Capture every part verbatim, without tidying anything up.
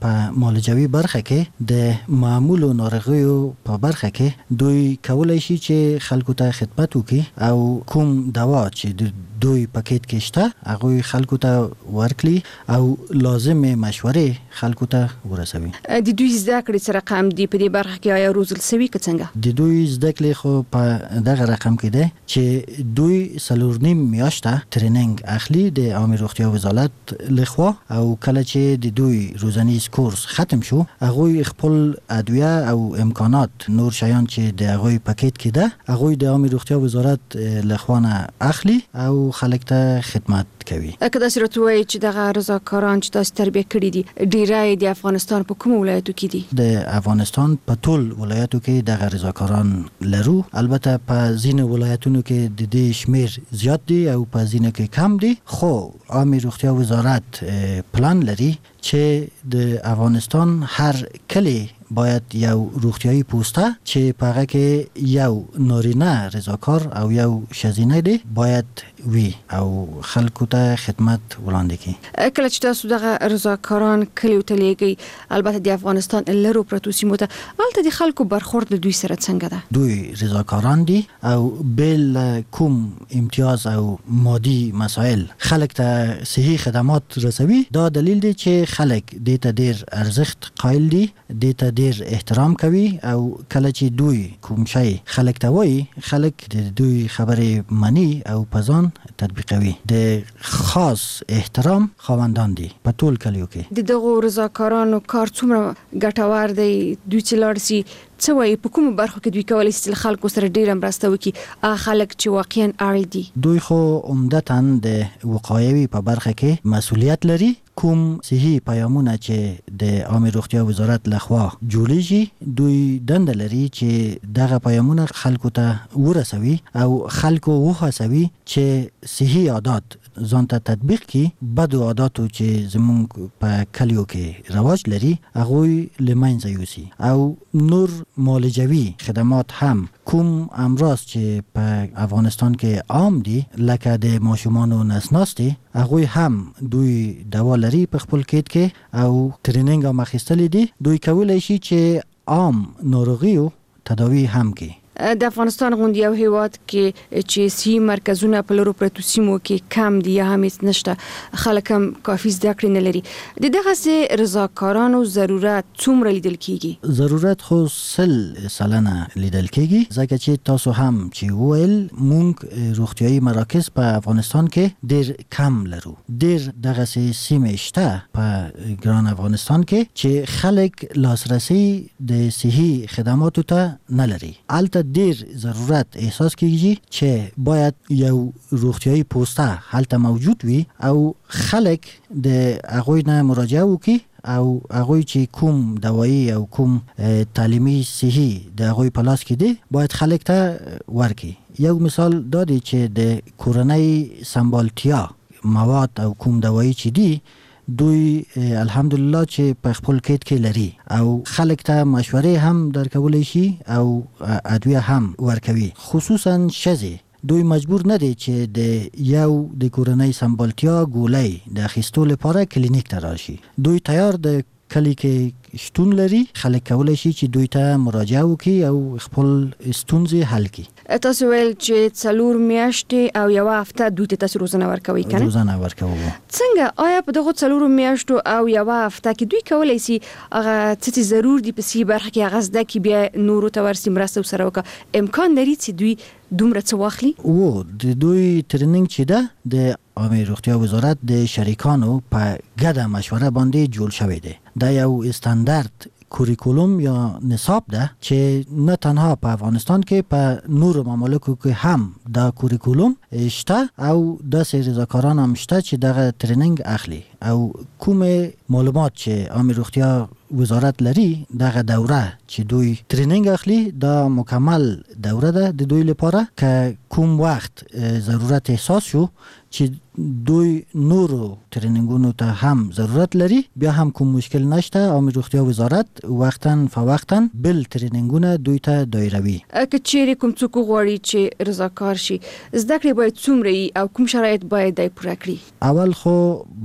په معالجوي برخه کې د معمولو ناروغیو په برخه کې دوی کولای شي چې خلکو ته خدمت وکړي او کوم دوا چې د دوی پاکټ کې شته هغه خلکو ته ورکړي او لازمه مشورې خلکو ته ورسوي. د دوی زده کړې سره رقم دی په دې برخه کې آیا روزل سوي که څنګه؟ د دوی زده کړې خو په دغه رقم کې ده چې دوی څلور نیم میاشته ټریننګ اخلي د عامه روغتیا وزارت لخوا او کله چې د دوی روزنیز کورس ختم شو هغه خپل ادویه او امکانات نور شیان چې د هغه پاکټ کې ده هغه د عامه روغتیا وزارت لخوا نه اخلي او خلک ته خدمت کوي. اګه د سرتوي چې دغه رضاکاران چې تاسو تربیه کړی دي ډیرای د افغانستان په کوم ولایتو کې دي؟ د افغانستان په ټول ولایتو کې دغه رضاکاران لرو. البته په ځینو ولایتونو کې د دې شمیر زیات دي او په ځینو کې کم دي، خو عامه روغتیا وزارت پلان لري چې د افغانستان هر کلی باید یو روغتیایی پوسته چې په هغه کې یو نارینه رضاکار او یو ښځینه دی باید وي او خلکو ته خدمت وړاندې کړي. کله چې تاسو دغه رضاکاران کلیو ته لیږئ البته د افغانستان لرو پرتو سیمو ته هلته د خلکو برخورد له دوی سره څنګه ده؟ دوی رضاکاران دي او بل کوم امتیاز او مادي مسائل خلک ته صحي خدمات رسوي. دا دلیل دی چې خلک دې ته ډیر ارزښت قایل دي، دې ته ډیر احترام کوي او کله چې دوی کوم شی خلک ته وایي خلک د دوی خبرې مني او په ځان تطبیقوي. د خاص احترام خاوندان دي په ټول کلیو کې. د دغو رضاکارانو کار څومره ګټور دی؟ دوی چې لاړ سي څه وایي په کومو برخو کې دوی کولی شي خلکو سره ډیره مرسته وکړي هغه خلک چې واقعا اړ دي؟ دوی خو عمدتاً د وقایوي په برخه کې مسؤلیت لري. کوم صحي پیامونه چې د عامه روغتیا وزارت لخوا جوړیږي دوی دنده لري چې دغه پیامونه خلکو ته ورسوي او خلکو وهڅوي چې صحي عادات ځان ته تطبیق کړي. بدو عاداتو چې زمونږ په کلیو کې رواج لري هغه لمنځه یوسي او نور معالجوي خدمات هم کوم امراض چې په افغانستان کې عام دي لکه د ماشومانو نسناستي هغه هم دوی دوا لري په خپل کیت کې او ټریننګ هم اخیستلې دي. دوی کولای شي چې عام ناروغیو تداوی هم کوي. د افغانستان غوندي یو هیواد کې چې سی مرکزونه په لرو پرتو سیمو کې کم دي یا هم هیڅ نشته، خلک هم کافي زده کړې نه لري، د دغسې رضاکارانو ضرورت څومره لیدل کیږي؟ ضرورت خو سل سلنه لیدل کیږي ځکه چې تاسو هم چې وویل مونږ روغتیایي مراکز په افغانستان کې ډیر کم لرو. ډیر دغسې سیمې شته په ګران افغانستان کې چې خلک لاسرسي د صحي خدماتو ته نه لري. البته ډیر ضرورت احساس کیږي چې باید یو روغتیایي پوسته هلته موجود وي او خلک د هغوی نه مراجعه وکړي او هغوی چې کوم دوایی او کوم تعلیمي صحي د هغوی په لاس کې دی باید خلک ته ورکړي. یو مثال دا دی چې د کورنۍ سمبالتیا مواد او کوم دوایی چې دی دوی الحمدلله چې په خپل کیت کې لري او خلک ته مشورې هم درکولی شي او ادویه هم ورکوي. خصوصا ښځې دوی مجبور نه دي چې د یو د کورنۍ سمبالتیا ګولۍ د اخیستو لپاره کلینیک ته راشي. دوی تیار د کلی کې شتون لري، خلک کولی شي چې دوی ته مراجعه وکړي او خپل ستونزې حل کړي. تاسو ویل چې څلور میاشتې او یو هفته دوی ته تاسو روزنه ورکوي کنه؟ روزنه ورکوو. څنګه آیا په دغه څلور میاشتو او یو هفته کې دوی کولی شي هغه څه ضرور دي په سی برخه کې هغه زده کې بیا نورو ته ورسي مرسته سره وکړه؟ امکان لري چې دوی دومره څه واخلي؟ او د دوی ټریننګ چې ده د عامه روغتیا وزارت د شریکانو په ګډه مشوره باندې جوړ شوی دی. دا یو استاندارد کوریکولوم یا نصاب ده چې نه تنها په افغانستان کې په نورو ممالکو کې هم دا کوریکولوم شته او داسې رضاکاران هم شته چې دغه ټریننګ اخلي او کوم معلومات چې عامه روغتیا وزارت لري دغه دوره چې دوی ټریننګ اخلي دا مکمل دوره ده د دوی لپاره که کوم وخت ضرورت احساس شو چې دوی نورو ټریننګونو ته هم ضرورت لري بیا هم کوم مشکل نشته. عامه روغتیا وزارت وختاً فوقتاً بل ټریننګونه دوی ته دایروي. که چیرې کوم څوک غواړي چې رضاکار شي زده کړې باید څومره او کوم شرایط باید دای پوره کړي؟ اول خو باید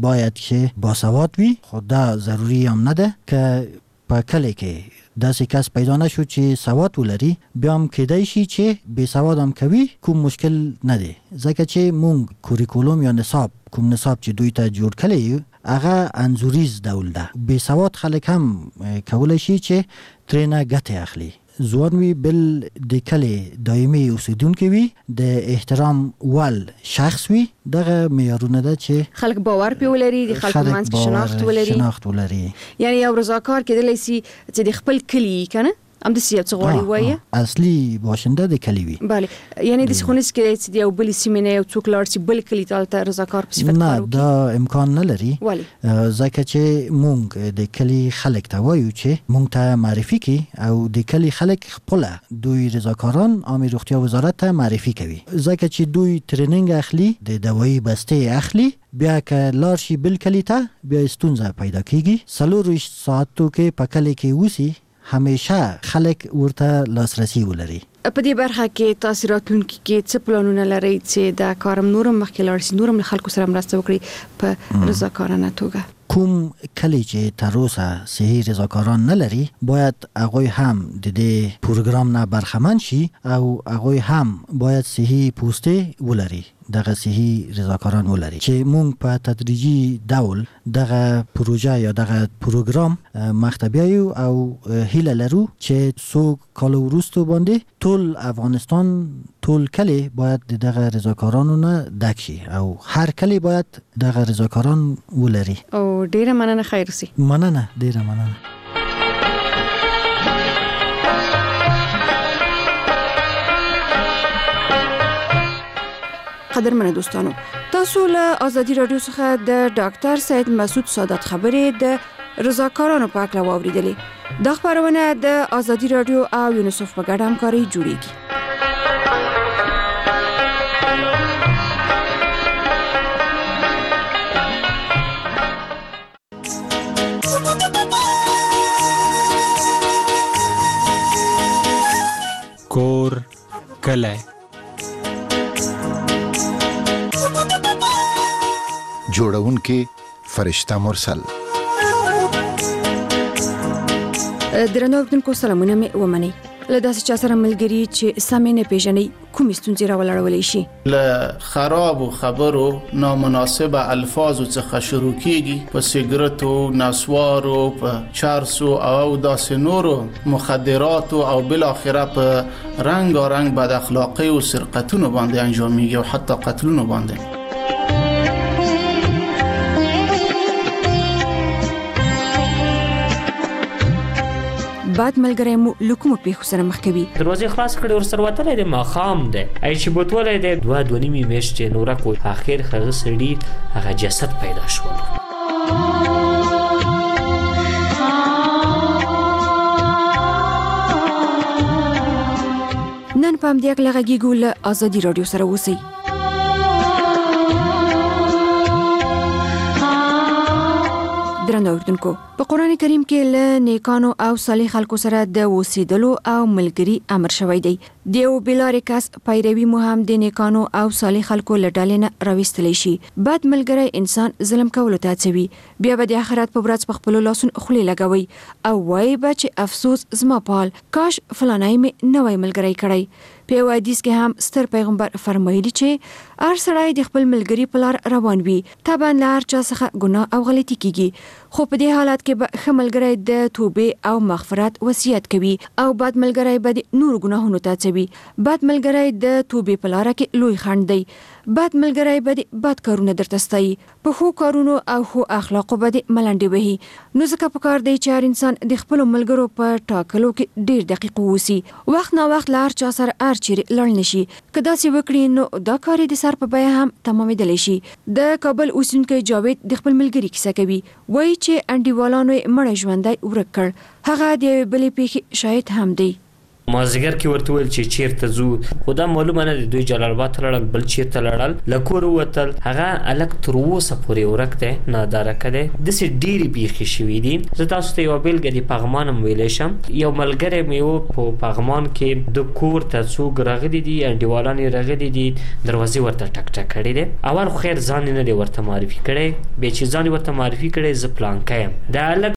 چې باسواد وي، خو دا ضروري هم نه ده که په کلی کې داسې کس پیدا نشو چې سواد ولري، بیا هم کېدای شي چې بې سواد هم کوي، کوم مشکل نه دی. ځکه چې مونږ کوریکولوم یا نصاب، کوم نصاب چې دوی ته جوړ کړی یو هغه انځوریز ډول ده. بې سواد خلک هم کولی شي چې ترېنه ګټې اخلي. ځوان وي، بل د کلي دایمي اوسیدونکي وي، د احترام ول شخص وي، دغه معیارونه ده چې خلک باور پې ولري، د خلکو منځ کې شناخت ولري شناخت ولري. یعنی یو رضاکار کېدلی سي چې د خپل کلي که نه همداسې یو څه غواړي ووایه، اصلي باشنده د کلي وي. بله، یعنی داسې خو نه کېدای چې د یو بلې سیمې نه یو څوک لاړ شي بل کلي ته هلته رضاکار په صفت کار نه، دا امکان نه لري. ولې؟ ځکه چې مونږ د کلي خلک ته وایو چې مونږ ته معرفي کړي، او د کلي خلک خپله دوی رضاکاران عامې روغتیا وزارت ته معرفي کوي، ځکه چې دوی تریننګ اخلي، د دوایي بستې اخلي، بیا که لاړ شي بل کلي ته بیا ستونزه پیدا کیږي. څلور ویشت ساعتو کې په کلي کې اوسي، همیشه خلک ورته لاسرسي ولري. په دې برخه کې تاسو راتلونکي کې څه پلانونه لرئ چې دا کارم نورم مخکې لاړ شي، نورم له خلکو سره مرسته وکړي په رضاکارانه توګه؟ کوم کلی چې تر اوسه صحي رضاکاران نه لري باید هغوی هم د دې پروګرام نه برخمن شي، او هغوی هم باید صحي پوستې ولري، دغه صحي رضاکاران ولري، چې مونږ په تدریجي ډول دغه پروژه یا دغه پروګرام مخته بیایو، او هیله لرو چې څو کال وروسته باندې ټول افغانستان، ټول کلی باید دغه رضاکارانو نه ډک شي، او هر کلی باید دغه رضاکاران ولري. او ډیره مننه، خیر اوسئ. مننه، ډیره مننه. قدرمنه دوستانو، تاسو له ازادي رادیو څخه د ډاکټر سید مسعود سادات خبرې د رضاکارانو په اړه واوریدلې. دا خبرونه د ازادي رادیو او یونیسف په ګډه همکاري جوړیږي. کور کلی جوړونکي فرشته مرسل. درنو اوریدونکو، سلامونه مې ومنئ. له داسې چا سره ملګري چې سمې نه پیژنئ، کومې ستونزې راولاړولی شي؟ له خرابو خبرو، نامناسبه الفاظو څخه شروع کیږي، په سیګریټو، نسوارو، په چرسو او داسې نورو مخدراتو، او بالاخره په رنګارنګ بد اخلاقی او سرقتونو باندې انجامېږي، او حتی قتلونو باندې. بعد ملګری مو لکوم پیښو سره مخ کوي. دروازه خلاص کړي ور سره وتلې د ماخام ده، ای چې بوتولې ده دوه دوه نیمه میاشتې نور کو اخر هغه سړي هغه جسد پیدا شو. نن پام دی کله غږیږو له ازادي رادیو سره اوسئ. درنو اوریدونکو، په قرآن کریم کې له نیکانو او صالح خلکو سره د اوسېدلو او ملګري امر شوی دی. د یو بېلارې کس پیروي مو هم د نیکانو او صالح خلکو له ډلې نه راویستلی شي. بد ملګری انسان ظلم کولو ته هڅوي، بیا به د آخرت په ورځ په خپلو لاسونو خولې لګوي او وایي به چې افسوس زما پال، کاش فلانی مې نه وای ملګری کړی. په یو حدیث کې هم ستر پیغمبر فرمایلی چې هر سړی د خپل ملګري په لار روان وي، طبعا له هر چا څخه ګناه او غلطي کیږي، خو په دې حالت کې به ښه ملګری د توبې او مغفرت وصیت کوي، او بد ملګری به د نور ګناهونو ته هڅوي. بد ملګری د توبې په لاره کې لوی خنډ دی. بد ملګری به د بد کارونه درته ستایي، په ښو کارونو او ښو اخلاقو به د ملنډې وهي. نو ځکه پکار دی چې هر انسان د خپلو ملګرو په ټاکلو کې ډیر دقیق واوسي. وخت نا وخت له هر چا سره هر چیرې لاړ نشي. که داسې وکړي نو دا کار د سر په بیه هم تمامېدلی شي. د کابل اوسیدونکی جاوید د خپل ملګري کیسه کوي، وایي چې انډیوالانو یې مړی ژوندی ورک کړ. هغه د یوې بلې پیښې شاهد هم دی. مازیګر کې ورته ویل چې چیرته ځو، خو دا معلومه نه دی دوی جلال آباد ته لاړل بل چیرته لاړل، له کوره ووتل. هغه هلک تر اوسه پورې ورک دی، نادارکه دی. داسې ډېرې پیښې شوي دي. زه تاسو ته یوه بېلګه د پغمان هم ویلی شم. یو ملګری مې و په پغمان کې، د کور ته څوک راغلي دي، انډیوالان یې راغلي دي، دروازې ورته ټک ټک کړې دی. اول خو خیر ځان یې نه دی ورته معرفي کړی، بیا چې ځان یې ورته معرفي کړی زه پلانکی یم. دا هلک